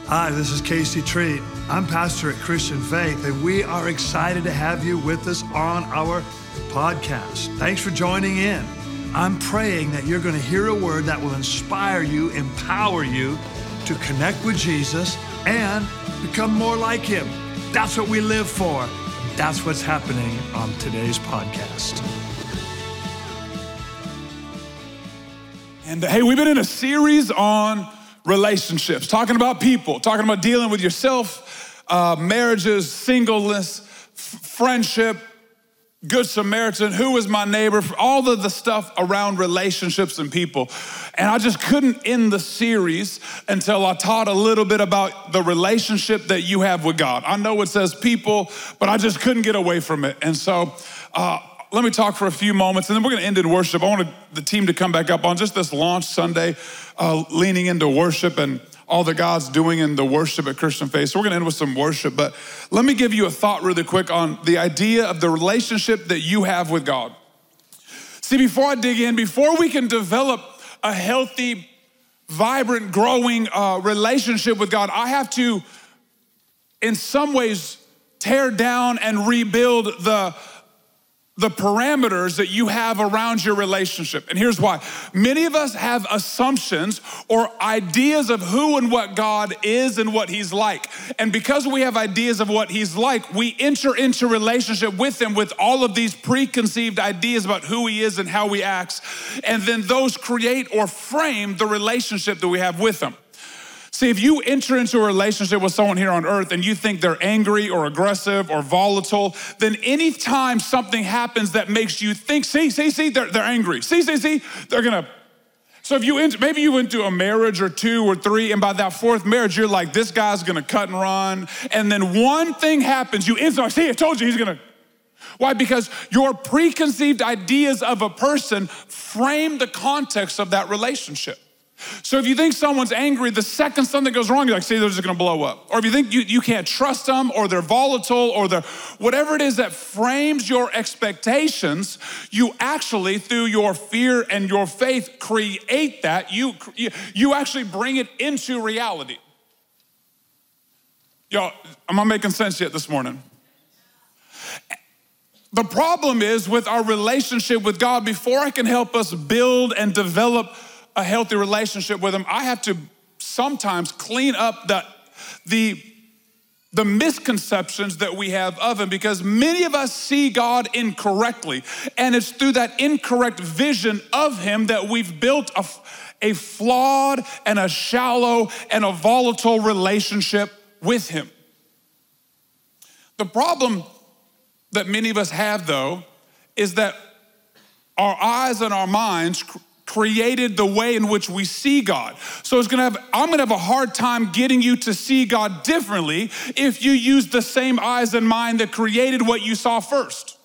Hi, this is Casey Treat. I'm pastor at Christian Faith, and we are excited to have you with us on our podcast. Thanks for joining in. I'm praying that you're going to hear a word that will inspire you, empower you to connect with Jesus and become more like him. That's what we live for. That's what's happening on today's podcast. And hey, we've been in a series on relationships, talking about people, talking about dealing with yourself, marriages, singleness, friendship, Good Samaritan, who is my neighbor, all of the stuff around relationships and people. And I just couldn't end the series until I taught a little bit about the relationship that you have with God. I know it says people, but I just couldn't get away from it. And so let me talk for a few moments, and then we're gonna end in worship. I wanted the team to come back up on just this launch Sunday, leaning into worship and all that God's doing in the worship at Christian Faith. So we're gonna end with some worship, but let me give you a thought really quick on the idea of the relationship that you have with God. See, before I dig in, before we can develop a healthy, vibrant, growing relationship with God, I have to, in some ways, tear down and rebuild the parameters that you have around your relationship. And here's why. Many of us have assumptions or ideas of who and what God is and what he's like. And because we have ideas of what he's like, we enter into relationship with him with all of these preconceived ideas about who he is and how he acts. And then those create or frame the relationship that we have with him. See, if you enter into a relationship with someone here on earth and you think they're angry or aggressive or volatile, then anytime something happens that makes you think, see, they're angry. See, they're gonna. So if maybe you went to a marriage or two or three, and by that fourth marriage, you're like, this guy's gonna cut and run. And then one thing happens, you instantly, see, I told you he's gonna. Why? Because your preconceived ideas of a person frame the context of that relationship. So if you think someone's angry, the second something goes wrong, you're like, see, they're just gonna blow up. Or if you think you can't trust them, or they're volatile, or they're whatever it is that frames your expectations, you actually, through your fear and your faith, create that. You actually bring it into reality. Y'all, am I making sense yet this morning? The problem is with our relationship with God, before I can help us build and develop a healthy relationship with him, I have to sometimes clean up the misconceptions that we have of him, because many of us see God incorrectly. And it's through that incorrect vision of him that we've built a flawed and a shallow and a volatile relationship with him. The problem that many of us have, though, is that our eyes and our minds created the way in which we see God. So I'm gonna have a hard time getting you to see God differently if you use the same eyes and mind that created what you saw first.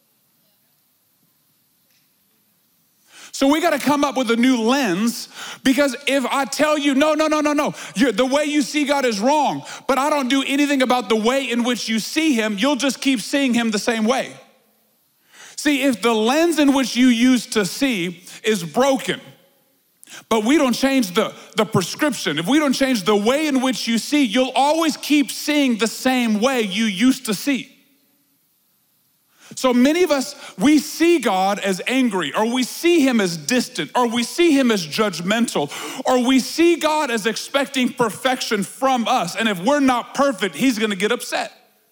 So we gotta come up with a new lens, because if I tell you, no, the way you see God is wrong, but I don't do anything about the way in which you see him, you'll just keep seeing him the same way. See, if the lens in which you used to see is broken, but we don't change the prescription, if we don't change the way in which you see, you'll always keep seeing the same way you used to see. So many of us, we see God as angry, or we see him as distant, or we see him as judgmental, or we see God as expecting perfection from us. And if we're not perfect, he's gonna get upset.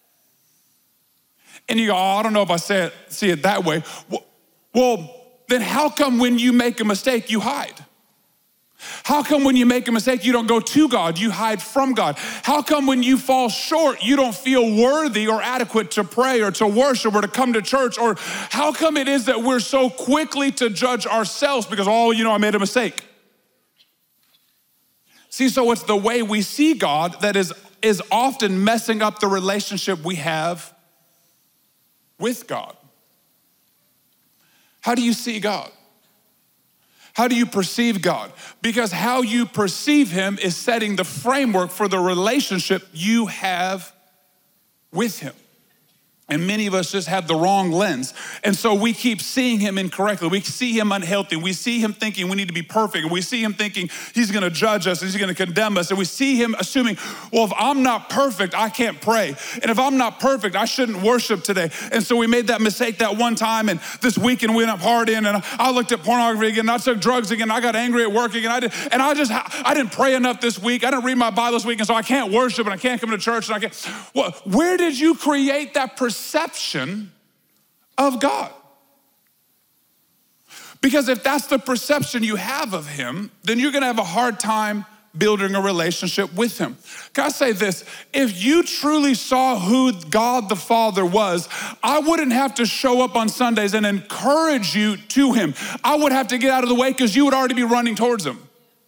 And you go, I don't know if I see it that way. Well, then how come when you make a mistake, you hide? How come when you make a mistake, you don't go to God, you hide from God? How come when you fall short, you don't feel worthy or adequate to pray or to worship or to come to church? Or how come it is that we're so quickly to judge ourselves because, I made a mistake? See, so it's the way we see God that is often messing up the relationship we have with God. How do you see God? How do you perceive God? Because how you perceive him is setting the framework for the relationship you have with him. And many of us just have the wrong lens. And so we keep seeing him incorrectly. We see him unhealthy. We see him thinking we need to be perfect. And we see him thinking he's gonna judge us and he's gonna condemn us. And we see him assuming, well, if I'm not perfect, I can't pray. And if I'm not perfect, I shouldn't worship today. And so we made that mistake that one time. And this weekend we went up partying and I looked at pornography again. And I took drugs again. I got angry at work again. I didn't pray enough this week. I didn't read my Bible this week. And so I can't worship and I can't come to church. And I can't. Well, where did you create that perception of God? Because if that's the perception you have of him, then you're gonna have a hard time building a relationship with him. Can I say this? If you truly saw who God the Father was, I wouldn't have to show up on Sundays and encourage you to him. I would have to get out of the way because you would already be running towards him.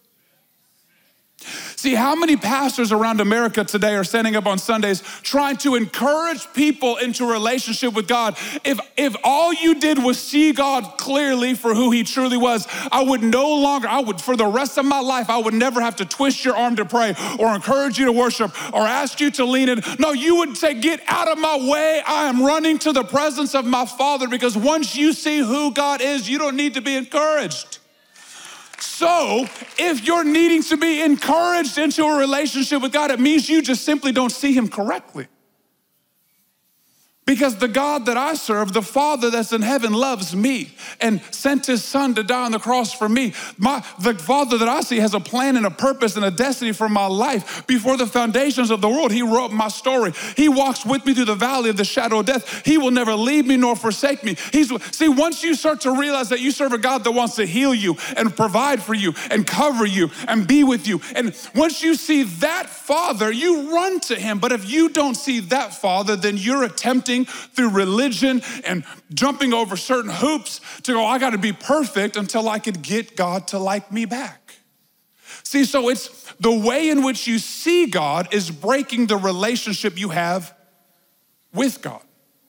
See, how many pastors around America today are standing up on Sundays trying to encourage people into a relationship with God? If all you did was see God clearly for who he truly was, for the rest of my life, I would never have to twist your arm to pray or encourage you to worship or ask you to lean in. No, you would say, get out of my way. I am running to the presence of my Father, because once you see who God is, you don't need to be encouraged. So if you're needing to be encouraged into a relationship with God, it means you just simply don't see him correctly. Because the God that I serve, the Father that's in heaven, loves me and sent his Son to die on the cross for me. The Father that I see has a plan and a purpose and a destiny for my life. Before the foundations of the world, he wrote my story. He walks with me through the valley of the shadow of death. He will never leave me nor forsake me. See, once you start to realize that you serve a God that wants to heal you and provide for you and cover you and be with you, and once you see that Father, you run to him. But if you don't see that Father, then you're attempting through religion and jumping over certain hoops to go, I gotta be perfect until I could get God to like me back. See, so it's the way in which you see God is breaking the relationship you have with God.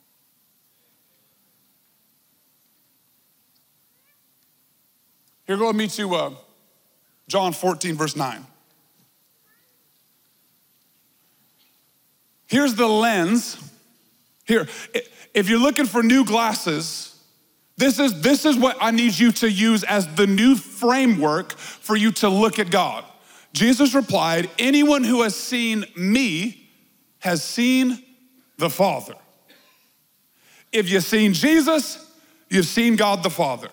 Here, go with me to John 14, verse 9. Here's the lens. Here, if you're looking for new glasses, this is what I need you to use as the new framework for you to look at God. Jesus replied, anyone who has seen me has seen the Father. If you've seen Jesus, you've seen God the Father.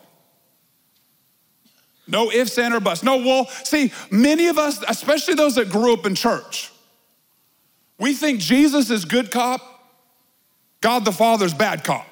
No ifs, ands, or buts. No, well, see, many of us, especially those that grew up in church, we think Jesus is good cop, God the Father's bad cop.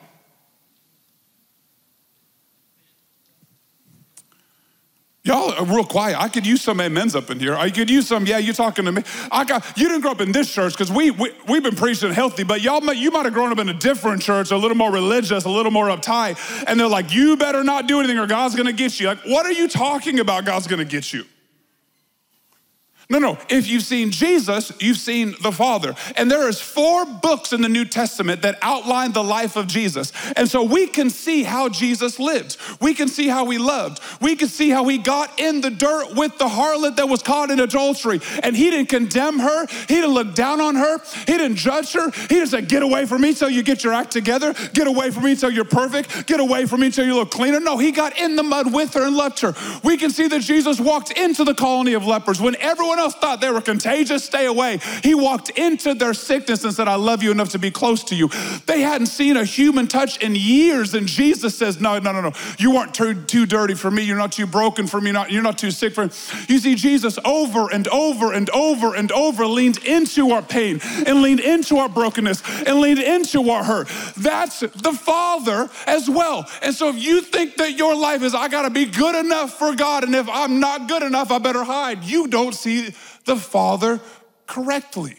Y'all are real quiet. I could use some amens up in here. I could use some, yeah, you're talking to me. You didn't grow up in this church because we've been preaching healthy, but you might have grown up in a different church, a little more religious, a little more uptight, and they're like, you better not do anything or God's gonna get you. Like, what are you talking about God's gonna get you? No, if you've seen Jesus, you've seen the Father. And there is 4 books in the New Testament that outline the life of Jesus. And so we can see how Jesus lived. We can see how he loved. We can see how he got in the dirt with the harlot that was caught in adultery. And he didn't condemn her. He didn't look down on her. He didn't judge her. He didn't say, get away from me till you get your act together. Get away from me till you're perfect. Get away from me till you look cleaner. No, he got in the mud with her and loved her. We can see that Jesus walked into the colony of lepers when everyone else thought they were contagious, stay away. He walked into their sickness and said, I love you enough to be close to you. They hadn't seen a human touch in years, and Jesus says, no. You aren't too dirty for me. You're not too broken for me. You're not too sick for me. You see, Jesus over and over and over and over leaned into our pain and leaned into our brokenness and leaned into our hurt. That's the Father as well. And so if you think that your life is, I gotta be good enough for God, and if I'm not good enough, I better hide, you don't see the Father correctly.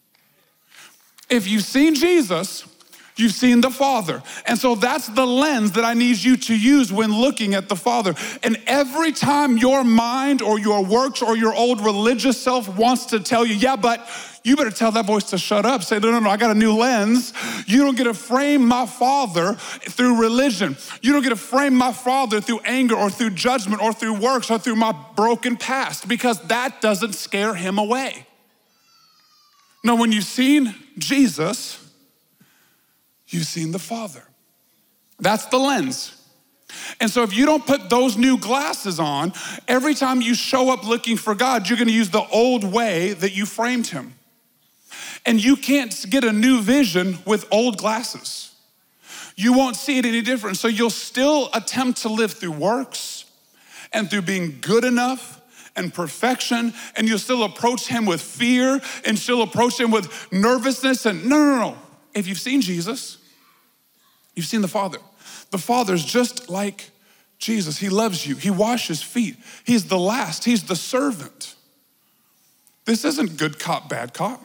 If you've seen Jesus, you've seen the Father. And so that's the lens that I need you to use when looking at the Father. And every time your mind or your works or your old religious self wants to tell you, yeah, but you better tell that voice to shut up. Say, no, I got a new lens. You don't get to frame my Father through religion. You don't get to frame my Father through anger or through judgment or through works or through my broken past, because that doesn't scare him away. No, when you've seen Jesus, you've seen the Father. That's the lens. And so if you don't put those new glasses on, every time you show up looking for God, you're gonna use the old way that you framed him. And you can't get a new vision with old glasses. You won't see it any different. So you'll still attempt to live through works and through being good enough and perfection, and you'll still approach him with fear and still approach him with nervousness. And no. If you've seen Jesus, you've seen the Father. The Father's just like Jesus. He loves you. He washes feet. He's the last. He's the servant. This isn't good cop, bad cop.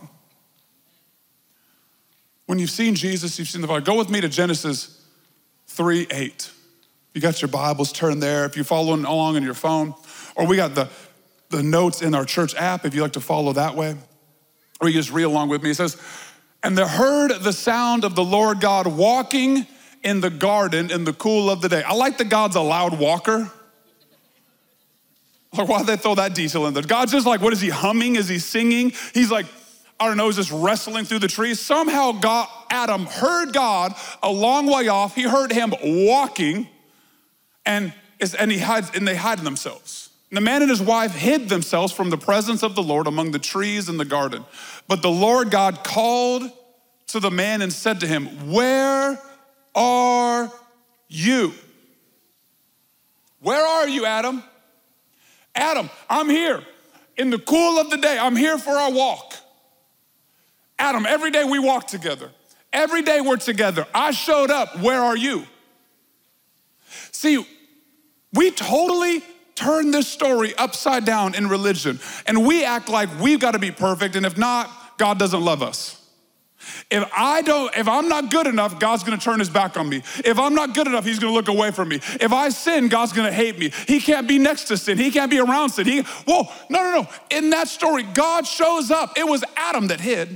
When you've seen Jesus, you've seen the Father. Go with me to Genesis 3:8. You got your Bibles, turn there. If you're following along on your phone, or we got the notes in our church app if you like to follow that way, or you just read along with me. It says, and they heard the sound of the Lord God walking in the garden in the cool of the day. I like that God's a loud walker. Like, why'd they throw that detail in there? God's just like, what is he humming? Is he singing? He's like, I don't know, he's just wrestling through the trees. Somehow Adam heard God a long way off. He heard him walking, and they hide themselves. And the man and his wife hid themselves from the presence of the Lord among the trees in the garden. But the Lord God called to the man and said to him, where are you? Where are you, Adam? Adam, I'm here in the cool of the day. I'm here for our walk. Adam, every day we walk together. Every day we're together. I showed up. Where are you? See, we totally turn this story upside down in religion, and we act like we've got to be perfect, and if not, God doesn't love us. If I'm not good enough, God's gonna turn his back on me. If I'm not good enough, he's gonna look away from me. If I sin, God's gonna hate me. He can't be next to sin. He can't be around sin. No. In that story, God shows up. It was Adam that hid.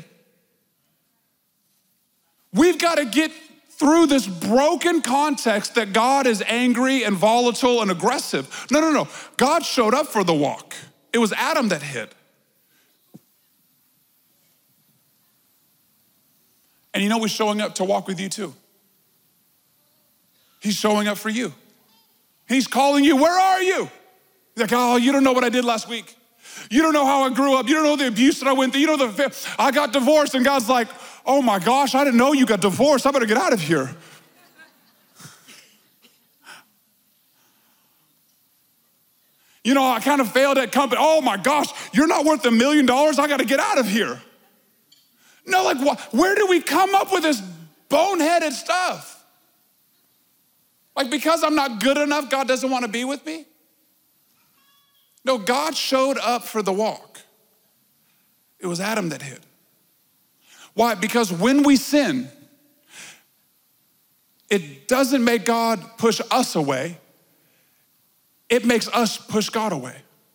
We've got to get through this broken context that God is angry and volatile and aggressive. No. God showed up for the walk. It was Adam that hid. And you know he's showing up to walk with you too. He's showing up for you. He's calling you, where are you? He's like, oh, you don't know what I did last week. You don't know how I grew up. You don't know the abuse that I went through. You know, I got divorced, and God's like, oh my gosh, I didn't know you got divorced. I better get out of here. You know, I kind of failed at company. Oh my gosh, you're not worth $1 million. I got to get out of here. No, like, where do we come up with this boneheaded stuff? Like, because I'm not good enough, God doesn't want to be with me? No, God showed up for the walk. It was Adam that hid. Why? Because when we sin, it doesn't make God push us away. It makes us push God away.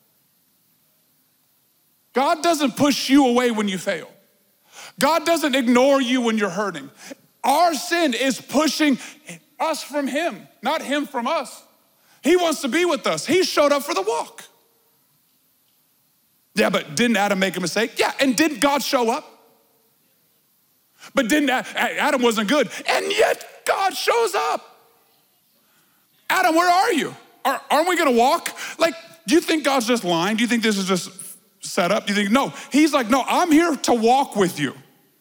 God doesn't push you away when you fail. God doesn't ignore you when you're hurting. Our sin is pushing us from him, not him from us. He wants to be with us. He showed up for the walk. Yeah, but didn't Adam make a mistake? Yeah, and didn't God show up? But didn't Adam wasn't good, and yet God shows up. Adam, where are you? Aren't we gonna walk? Like, do you think God's just lying? Do you think this is just set up? Do you think, no, he's like, no, I'm here to walk with you.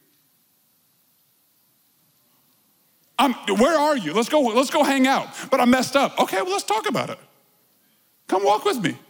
Where are you? Let's go hang out. But I messed up. Okay, well, let's talk about it. Come walk with me.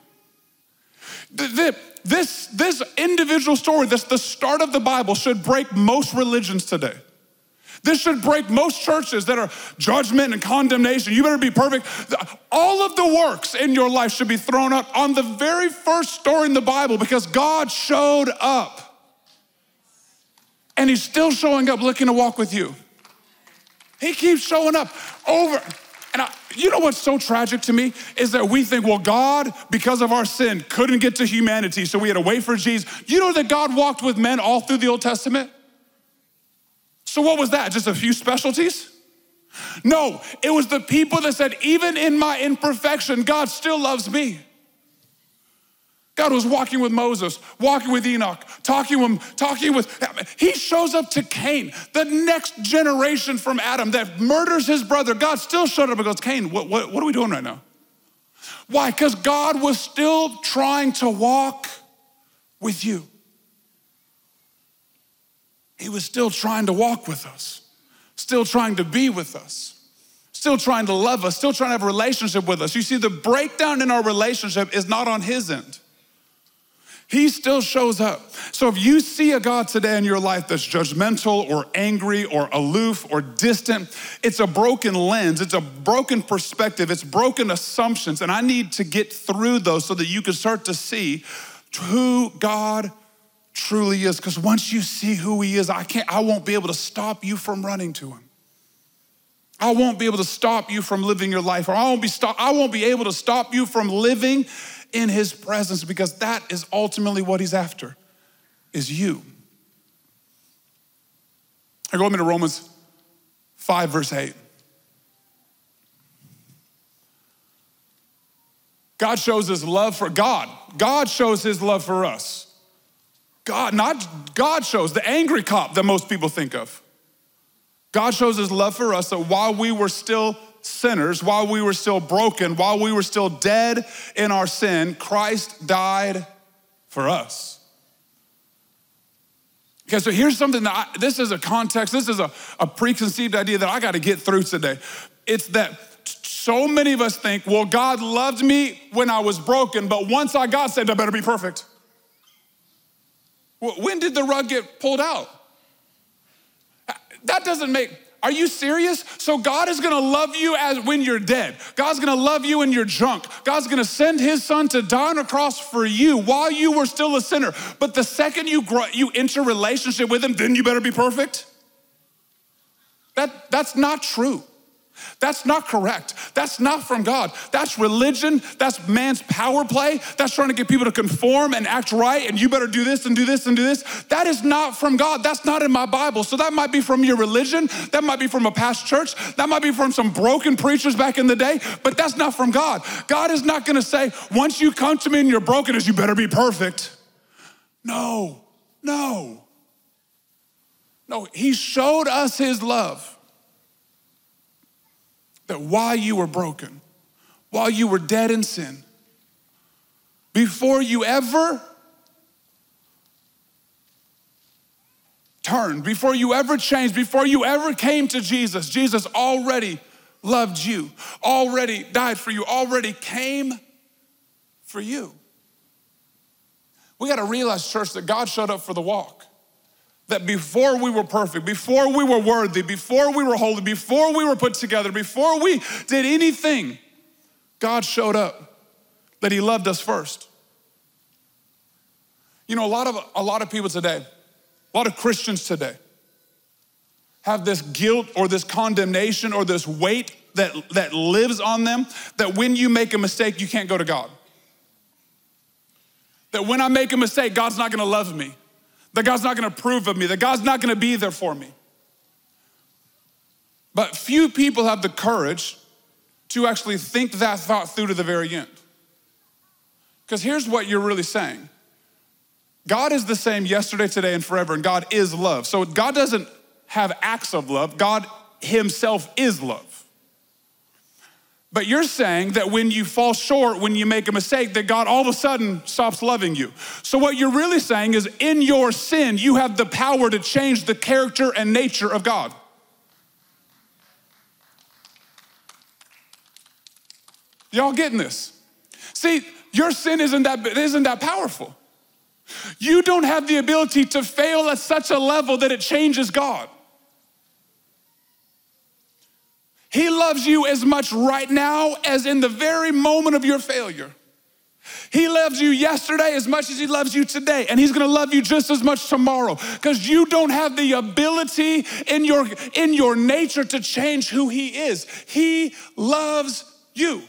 This individual story, the start of the Bible, should break most religions today. This should break most churches that are judgment and condemnation. You better be perfect. All of the works in your life should be thrown out on the very first story in the Bible, because God showed up. And he's still showing up looking to walk with you. He keeps showing up over. And you know what's so tragic to me is that we think, well, God, because of our sin, couldn't get to humanity, so we had to wait for Jesus. You know that God walked with men all through the Old Testament? So what was that? Just a few specialties? No, it was the people that said, even in my imperfection, God still loves me. God was walking with Moses, walking with Enoch, talking with, he shows up to Cain, the next generation from Adam that murders his brother. God still showed up and goes, Cain, what are we doing right now? Why? Because God was still trying to walk with you. He was still trying to walk with us, still trying to be with us, still trying to love us, still trying to have a relationship with us. You see, the breakdown in our relationship is not on his end. He still shows up. So if you see a God today in your life that's judgmental or angry or aloof or distant, it's a broken lens, it's a broken perspective, it's broken assumptions. And I need to get through those so that you can start to see who God truly is. Because once you see who he is, I won't be able to stop you from running to him. I won't be able to stop you from living your life, or I won't be able to stop you from living in his presence, because that is ultimately what he's after, is you. Go with me to Romans 5, verse 8. God shows his love for God. God shows his love for us. God shows the angry cop that most people think of. God shows his love for us, that while we were still sinners, while we were still broken, while we were still dead in our sin, Christ died for us. Okay, so here's something this is a context, this is a preconceived idea that I got to get through today. It's that so many of us think, well, God loved me when I was broken, but once I got saved, I better be perfect. Well, when did the rug get pulled out? That doesn't make, are you serious? So God is gonna love you as when you're dead. God's gonna love you when you're drunk. God's gonna send his son to die on a cross for you while you were still a sinner. But the second you enter a relationship with him, then you better be perfect? That's not true. That's not correct. That's not from God. That's religion. That's man's power play. That's trying to get people to conform and act right, and you better do this and do this and do this. That is not from God. That's not in my Bible. So that might be from your religion. That might be from a past church. That might be from some broken preachers back in the day, but that's not from God. God is not gonna say, once you come to me and you're brokenness, you better be perfect. No. He showed us his love. That while you were broken, while you were dead in sin, before you ever turned, before you ever changed, before you ever came to Jesus, Jesus already loved you, already died for you, already came for you. We got to realize, church, that God showed up for the walk. That before we were perfect, before we were worthy, before we were holy, before we were put together, before we did anything, God showed up, that he loved us first. You know, a lot of people today, a lot of Christians today have this guilt or this condemnation or this weight that lives on them, that when you make a mistake, you can't go to God. That when I make a mistake, God's not gonna love me. That God's not gonna approve of me, that God's not gonna be there for me. But few people have the courage to actually think that thought through to the very end. Because here's what you're really saying. God is the same yesterday, today, and forever, and God is love. So God doesn't have acts of love, God himself is love. But you're saying that when you fall short, when you make a mistake, that God all of a sudden stops loving you. So what you're really saying is in your sin, you have the power to change the character and nature of God. Y'all getting this? See, your sin isn't that powerful. You don't have the ability to fail at such a level that it changes God. He loves you as much right now as in the very moment of your failure. He loves you yesterday as much as he loves you today, and he's gonna love you just as much tomorrow, because you don't have the ability in your nature to change who he is. He loves you.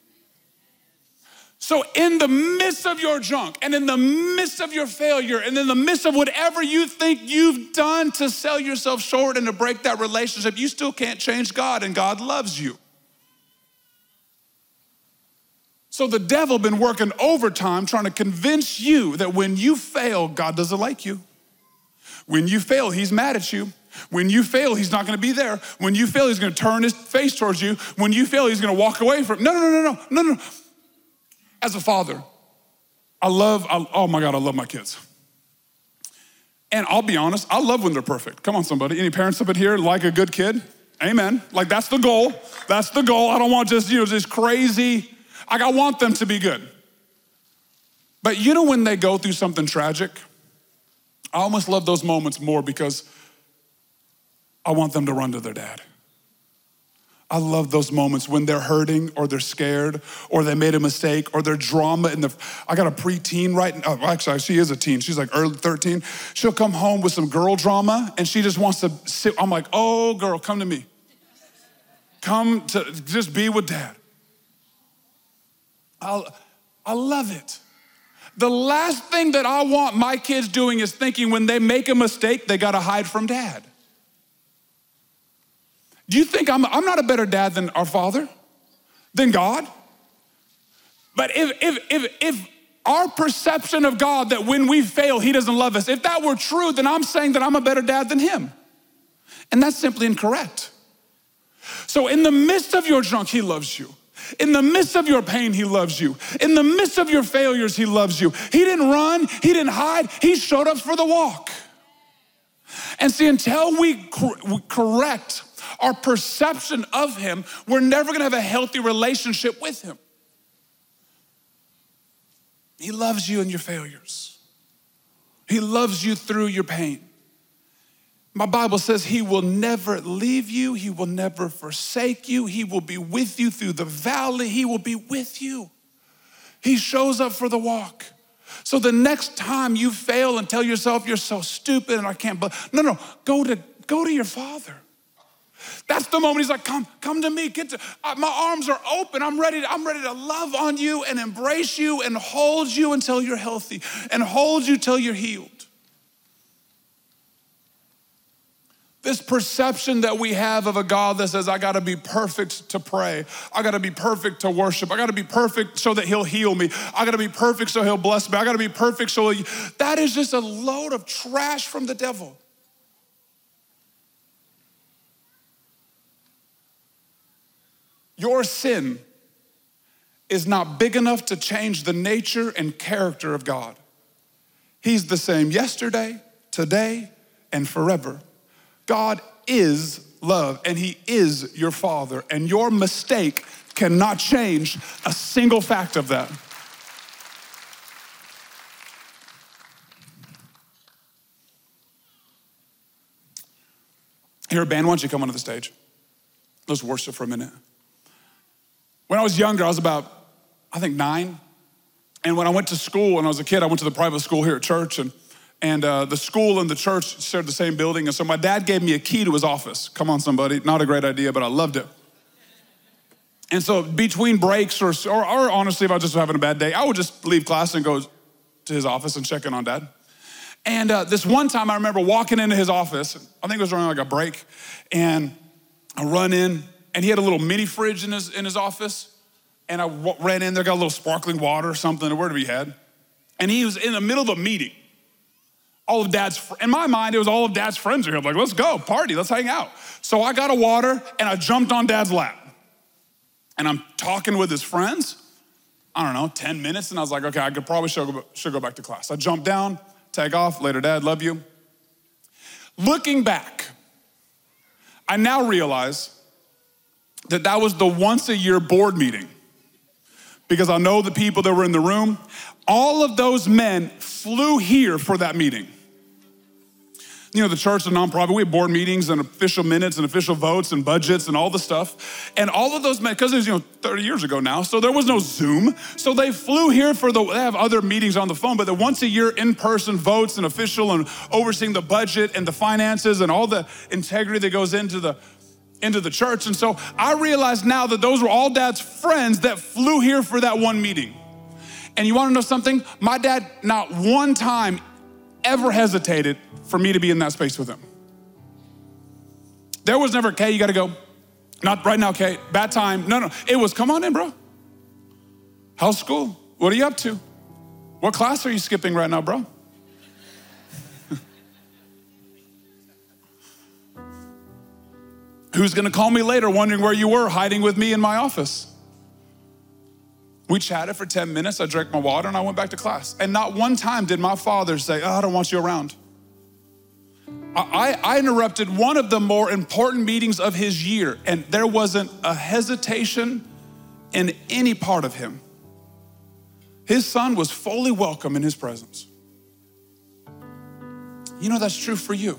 So in the midst of your junk and in the midst of your failure and in the midst of whatever you think you've done to sell yourself short and to break that relationship, you still can't change God, and God loves you. So the devil been working overtime trying to convince you that when you fail, God doesn't like you. When you fail, he's mad at you. When you fail, he's not gonna be there. When you fail, he's gonna turn his face towards you. When you fail, he's gonna walk away from you. No. As a father, oh my God, I love my kids. And I'll be honest, I love when they're perfect. Come on, somebody. Any parents up in here like a good kid? Amen. Like that's the goal. That's the goal. I don't want just crazy. I want them to be good. But when they go through something tragic, I almost love those moments more because I want them to run to their dad. I love those moments when they're hurting or they're scared or they made a mistake or their drama I got a preteen actually she is a teen. She's like early 13. She'll come home with some girl drama and she just wants to sit. I'm like, oh girl, come to me. Come to just be with dad. I love it. The last thing that I want my kids doing is thinking when they make a mistake, they gotta hide from dad. Do you think I'm not a better dad than our Father, than God? But if our perception of God that when we fail, he doesn't love us, if that were true, then I'm saying that I'm a better dad than him. And that's simply incorrect. So in the midst of your junk, he loves you. In the midst of your pain, he loves you. In the midst of your failures, he loves you. He didn't run, he didn't hide, he showed up for the walk. And see, until we correct our perception of him, we're never gonna have a healthy relationship with him. He loves you in your failures. He loves you through your pain. My Bible says he will never leave you. He will never forsake you. He will be with you through the valley. He will be with you. He shows up for the walk. So the next time you fail and tell yourself you're so stupid and I can't, no, go to your Father. That's the moment he's like, come to me. My arms are open. I'm ready to love on you and embrace you and hold you until you're healthy and hold you till you're healed. This perception that we have of a God that says, I gotta be perfect to pray. I gotta be perfect to worship. I gotta be perfect so that he'll heal me. I gotta be perfect so he'll bless me. I gotta be perfect so that is just a load of trash from the devil. Your sin is not big enough to change the nature and character of God. He's the same yesterday, today, and forever. God is love, and he is your Father, and your mistake cannot change a single fact of that. Here, band, why don't you come onto the stage? Let's worship for a minute. When I was younger, I was about, I think 9. And when I went to school, when I was a kid, I went to the private school here at church, and the school and the church shared the same building. And so my dad gave me a key to his office. Come on, somebody. Not a great idea, but I loved it. And so between breaks or honestly, if I was just having a bad day, I would just leave class and go to his office and check in on dad. And this one time I remember walking into his office. I think it was around like a break. And I run in, and he had a little mini fridge in his office. And I ran in there, got a little sparkling water or something, or whatever he had. And he was in the middle of a meeting. In my mind, it was all of dad's friends are here. I'm like, let's go, party, let's hang out. So I got a water and I jumped on dad's lap. And I'm talking with his friends, 10 minutes. And I was like, okay, I could probably should go back to class. I jumped down, tag off, later dad, love you. Looking back, I now realize that was the once a year board meeting. Because I know the people that were in the room, all of those men flew here for that meeting. The church, the nonprofit, we have board meetings and official minutes and official votes and budgets and all the stuff. And all of those men, because it was 30 years ago now, so there was no Zoom. So they flew here they have other meetings on the phone, but the once a year in-person votes and official and overseeing the budget and the finances and all the integrity that goes into the church. And so I realize now that those were all dad's friends that flew here for that one meeting. And you wanna know something? My dad not one time ever hesitated for me to be in that space with him. There was never, Kay, you gotta go. Not right now, Kay, bad time. No, it was, come on in, bro. How's school? What are you up to? What class are you skipping right now, bro? Who's gonna call me later wondering where you were hiding with me in my office? We chatted for 10 minutes, I drank my water and I went back to class. And not one time did my father say, I don't want you around. I interrupted one of the more important meetings of his year, and there wasn't a hesitation in any part of him. His son was fully welcome in his presence. You know that's true for you.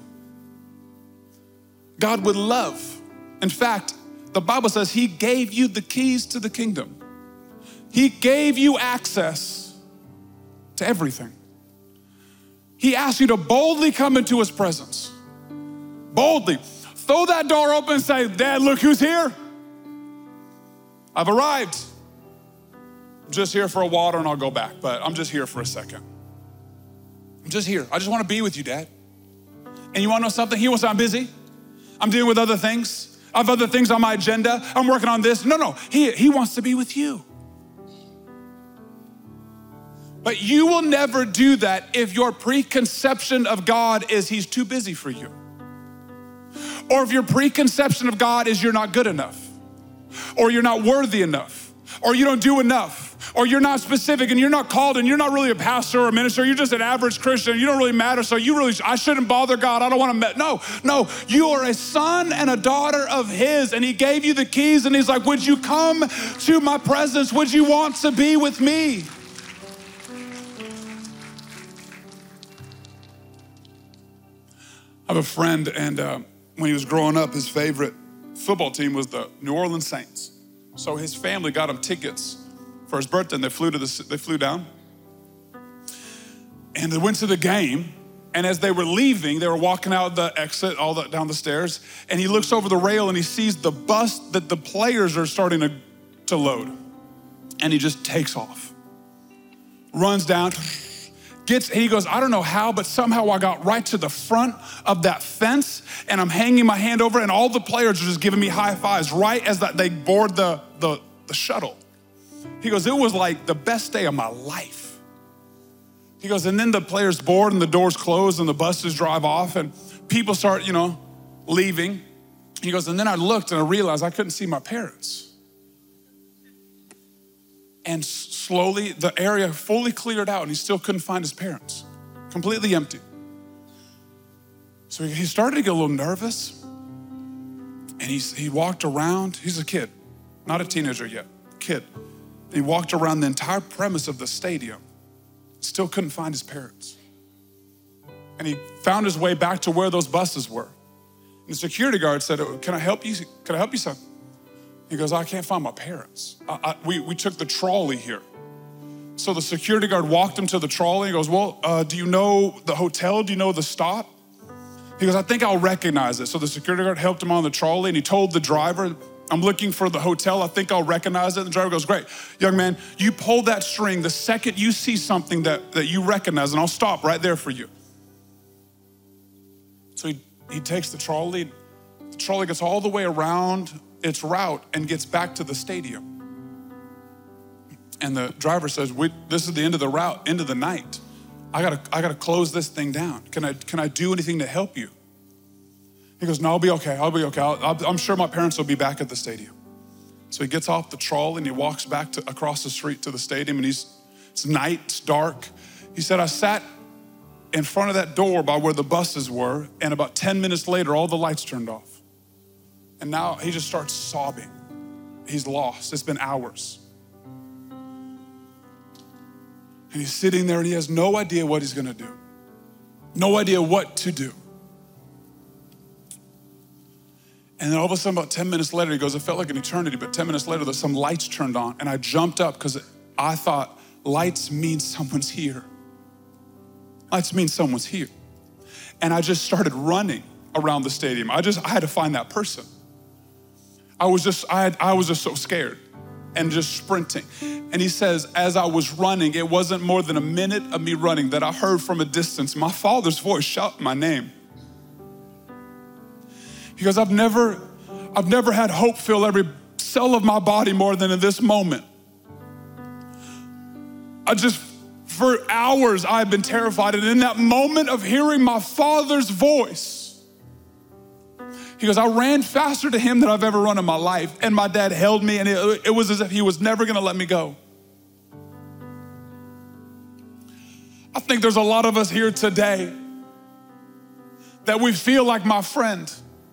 God would love. In fact, the Bible says he gave you the keys to the kingdom. He gave you access to everything. He asked you to boldly come into his presence. Boldly. Throw that door open and say, Dad, look who's here. I've arrived. I'm just here for a water and I'll go back, but I'm just here for a second. I'm just here. I just want to be with you, Dad. And you want to know something? He wants to, I'm busy. I'm dealing with other things. I have other things on my agenda. I'm working on this. No, he wants to be with you. But you will never do that if your preconception of God is he's too busy for you. Or if your preconception of God is you're not good enough, or you're not worthy enough, or you don't do enough, or you're not specific and you're not called and you're not really a pastor or a minister, you're just an average Christian, you don't really matter, so I shouldn't bother God, I don't want to, no, you are a son and a daughter of his, and he gave you the keys and he's like, would you come to my presence? Would you want to be with me? I have a friend, and when he was growing up, his favorite football team was the New Orleans Saints. So his family got him tickets for his birthday, and they flew down. And they went to the game, and as they were leaving, they were walking out the exit, down the stairs, and he looks over the rail and he sees the bus that the players are starting to load. And he just takes off, runs down, he goes, I don't know how, but somehow I got right to the front of that fence and I'm hanging my hand over and all the players are just giving me high fives right as they board the shuttle. He goes, it was like the best day of my life. He goes, and then the players board and the doors close and the buses drive off and people start, leaving. He goes, and then I looked and I realized I couldn't see my parents. And slowly the area fully cleared out and he still couldn't find his parents, completely empty. So he started to get a little nervous and he walked around. He's a kid, not a teenager yet, kid. He walked around the entire premise of the stadium, still couldn't find his parents. And he found his way back to where those buses were. And the security guard said, can I help you? Can I help you, son? He goes, I can't find my parents. We took the trolley here. So the security guard walked him to the trolley. He goes, well, do you know the hotel? Do you know the stop? He goes, I think I'll recognize it. So the security guard helped him on the trolley and he told the driver, I'm looking for the hotel. I think I'll recognize it. And the driver goes, great. Young man, you pull that string the second you see something that you recognize and I'll stop right there for you. So he takes the trolley. The trolley gets all the way around its route and gets back to the stadium. And the driver says, this is the end of the route, end of the night. I gotta close this thing down. Can I do anything to help you? He goes, no, I'll be okay. I'm sure my parents will be back at the stadium. So he gets off the trolley and he walks back across the street to the stadium and it's night, it's dark. He said, I sat in front of that door by where the buses were and about 10 minutes later, all the lights turned off. And now he just starts sobbing. He's lost. It's been hours. And he's sitting there and he has no idea what he's gonna do. No idea what to do. And then all of a sudden, about 10 minutes later, he goes, it felt like an eternity, but 10 minutes later, there's some lights turned on and I jumped up because I thought lights mean someone's here. Lights mean someone's here. And I just started running around the stadium. I had to find that person. I was just so scared and just sprinting. And he says, as I was running, it wasn't more than a minute of me running that I heard from a distance my father's voice shout my name. He goes, I've never had hope fill every cell of my body more than in this moment. For hours, I've been terrified. And in that moment of hearing my Father's voice, he goes, I ran faster to him than I've ever run in my life. And my dad held me, and it was as if he was never gonna let me go. I think there's a lot of us here today that we feel like my friend,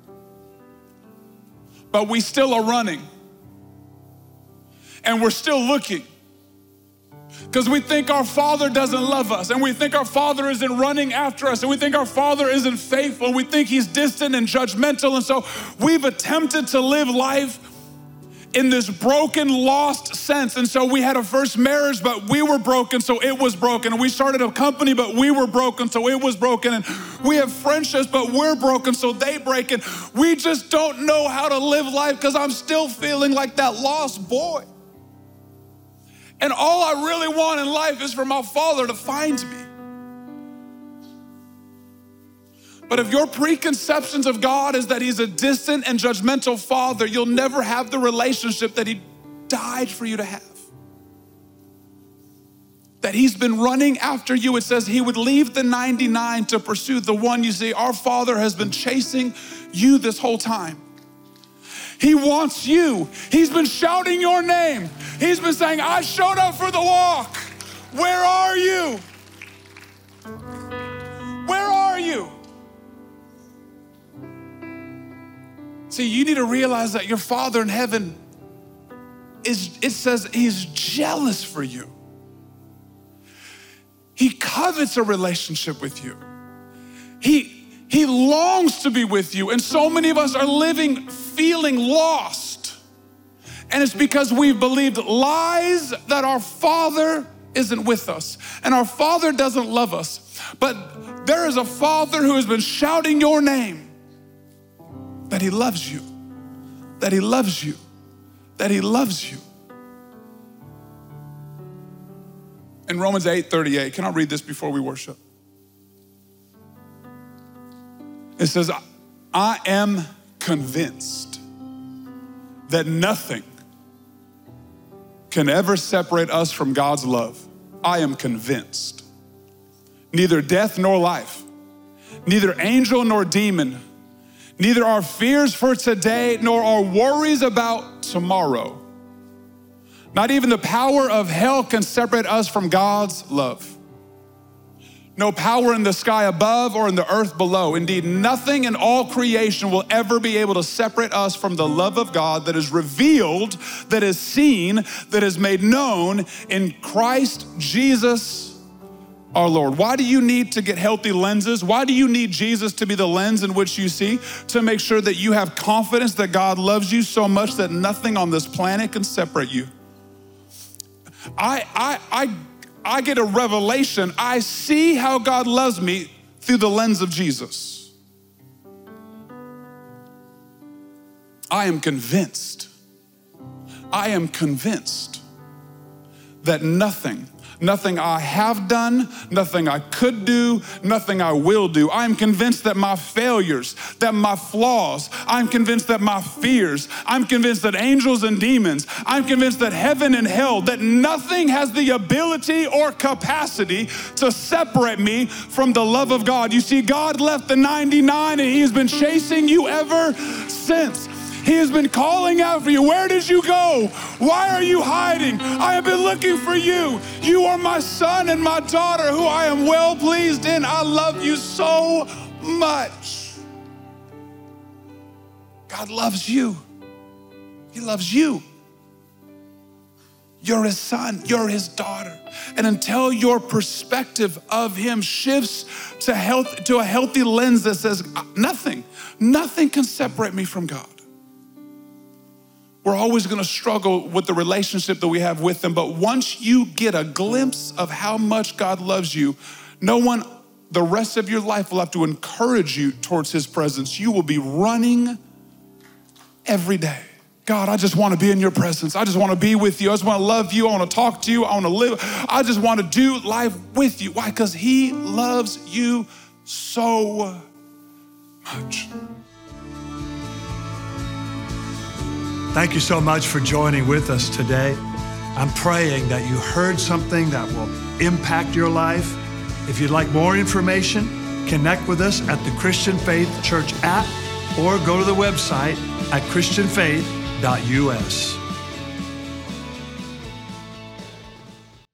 but we still are running. And we're still looking. Because we think our Father doesn't love us, and we think our Father isn't running after us, and we think our Father isn't faithful, and we think he's distant and judgmental. And so we've attempted to live life in this broken, lost sense. And so we had a first marriage, but we were broken, so it was broken. And we started a company, but we were broken, so it was broken. And we have friendships, but we're broken, so they break. And we just don't know how to live life because I'm still feeling like that lost boy. And all I really want in life is for my Father to find me. But if your preconceptions of God is that he's a distant and judgmental Father, you'll never have the relationship that he died for you to have. That he's been running after you. It says he would leave the 99 to pursue the one. You see, our Father has been chasing you this whole time. He wants you. He's been shouting your name. He's been saying, I showed up for the walk. Where are you? Where are you? See, you need to realize that your Father in heaven it says he's jealous for you. He covets a relationship with you. He longs to be with you. And so many of us are living feeling lost. And it's because we've believed lies that our Father isn't with us and our Father doesn't love us. But there is a Father who has been shouting your name, that he loves you, that he loves you, that he loves you. In Romans 8:38, can I read this before we worship? It says, I am convinced that nothing can ever separate us from God's love. I am convinced. Neither death nor life, neither angel nor demon, neither our fears for today nor our worries about tomorrow, not even the power of hell can separate us from God's love. No power in the sky above or in the earth below. Indeed, nothing in all creation will ever be able to separate us from the love of God that is revealed, that is seen, that is made known in Christ Jesus our Lord. Why do you need to get healthy lenses? Why do you need Jesus to be the lens in which you see? To make sure that you have confidence that God loves you so much that nothing on this planet can separate you. I get a revelation. I see how God loves me through the lens of Jesus. I am convinced that nothing I have done, nothing I could do, nothing I will do. I'm convinced that my failures, that my flaws, I'm convinced that my fears, I'm convinced that angels and demons, I'm convinced that heaven and hell, that nothing has the ability or capacity to separate me from the love of God. You see, God left the 99 and he's been chasing you ever since. He has been calling out for you. Where did you go? Why are you hiding? I have been looking for you. You are my son and my daughter who I am well pleased in. I love you so much. God loves you. He loves you. You're his son, you're his daughter. And until your perspective of him shifts to a healthy lens that says, nothing can separate me from God. We're always gonna struggle with the relationship that we have with him, but once you get a glimpse of how much God loves you, no one the rest of your life will have to encourage you towards his presence. You will be running every day. God, I just wanna be in your presence. I just wanna be with you. I just wanna love you. I wanna talk to you. I wanna live. I just wanna do life with you. Why? Because he loves you so much. Thank you so much for joining with us today. I'm praying that you heard something that will impact your life. If you'd like more information, connect with us at the Christian Faith Church app or go to the website at christianfaith.us.